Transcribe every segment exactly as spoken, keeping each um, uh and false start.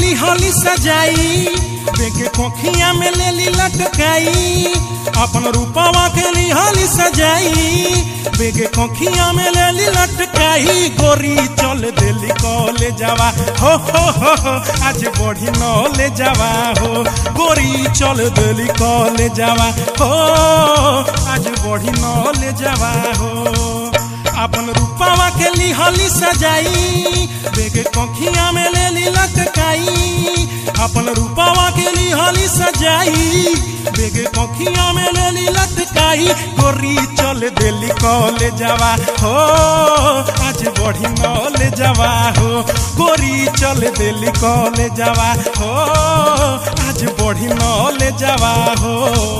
लिहली सजाई, बेके कोखिया में ले ली लटकाई। अपन रूपवा के लिहली सजाई, बेके कोखिया में ले ली लटकाई। गोरी चल देली कॉले जावा हो हो हो हो, आज बढ़ी न ले जावा हो। गोरी चल देली कॉले जावा हो, आज बढ़ी न ले जावा हो। अपन रूपवा के लिहली सजाई, बेके कोखिया में ले ली लटकाई। अपन रूपवा के लिहली सजाई, बेके कोखिया में ले ली लटकाई। गोरी चल देली कॉले जावा हो, आज बढ़ी न ले जावा हो। गोरी चल देली कॉले जावा हो, आज बढ़ी न ले जावा हो।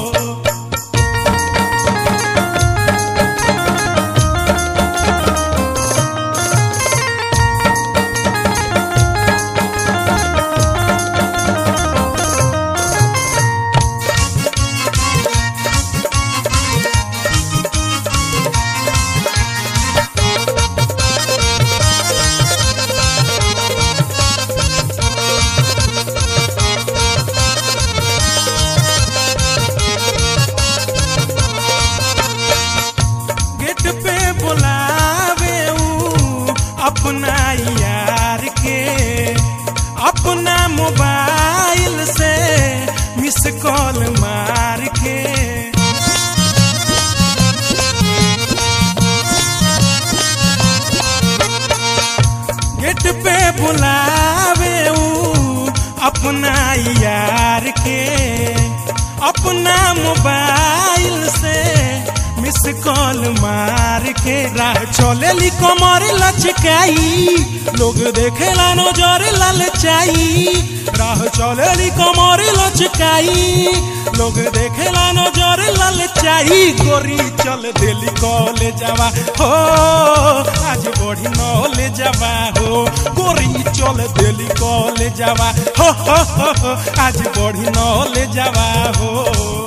अपना यार के अपना मोबाइल से मिस कॉल मार के, गेट पे बुलावे ऊ अपना यार के अपना मोबाइल से मिस कॉल मार के। राह चलेली कमर लचकाई, लोग देखेला नजर ललचाई। राह चलेली कमर लचकाई, लोग देखेला नजर ललचाई। गोरी चल देली कॉले जावा हो, आज बढ़ी न ले जावा हो। गोरी चल देली कॉले जावा हो हो हो हो, आज बढ़ी न ले जावा हो।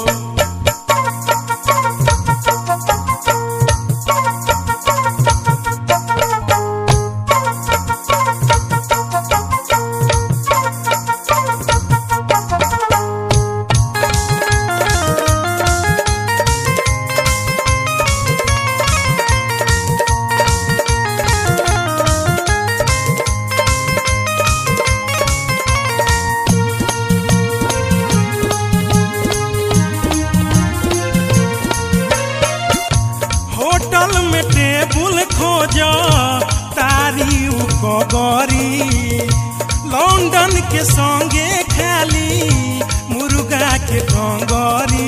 होटल में टेबुल खोजो तारी उगरी, लंदन के संगे खाली मुर्गा के डोंगरी।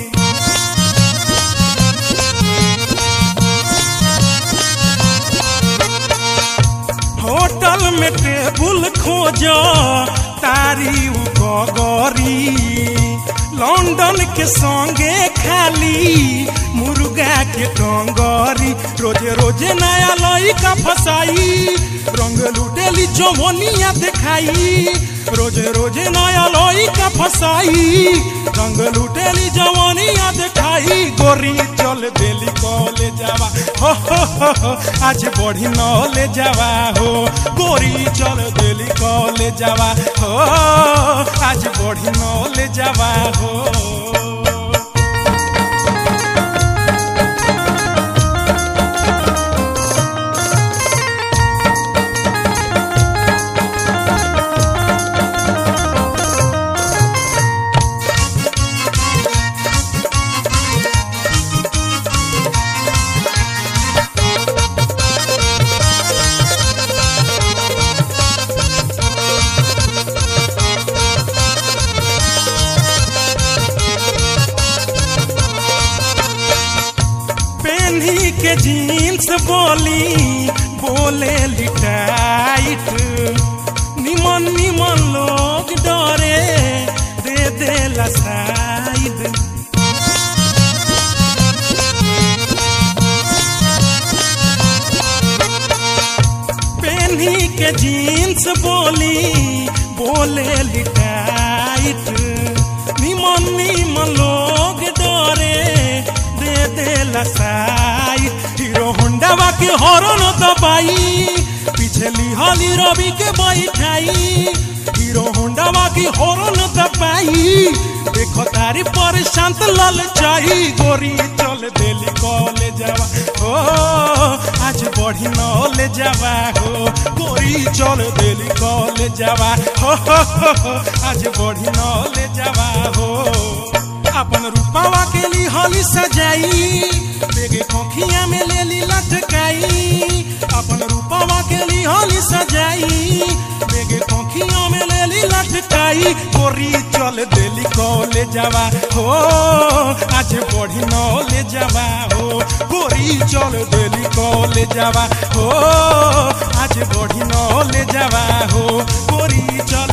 होटल में टेबुल खोजो तारी उगरी, लंदन के संगे खाली मुर्गा के डोंगरी। रोजे रोजे नया लइका फसाई, रंग लुटेली जवनिया देखाई। रोजे रोजे नया लइका फसाई, रंग लुटेली जवनिया देखाई। गोरी चल देली कॉले जावा हो हो हो हो, आज बढ़ी न ले जावा हो। गोरी चल देली कॉले जावा हो, आज बढ़ी न ले जावा हो। के जीन्स बोली बोले लिटाइट, निमन निमन लोग डरे दे देला साइड। पेन्ही के जीन्स बोली बोले लिटाइट, निमन निमन लोग डरे दे देला साइड। हीरो होंडा के हॉर्न दबाई, पीछे लिहली रवि के बैठाई। हीरो की हॉर्न दबाई देखो तारी पर शांत लल जाई गोरी चल देली कॉले जावा हो आज बढ़ी नले जावा हो गोरी चल देली कॉले जावा हो, हो, हो, हो आज बढ़ी नले जावा हो अपन रूपावा के ली होली सजाई बेगे खोखिया में ले ली लटकाई अपन रूपावा के ली होली सजाई बेगे खोखिया में ले ली लटकाई गोरी चल देली कॉले जावा हो आज बढ़ी नले जावा हो गोरी चल देली कॉले जावा हो आज बढ़ी नले जावा हो गोरी चल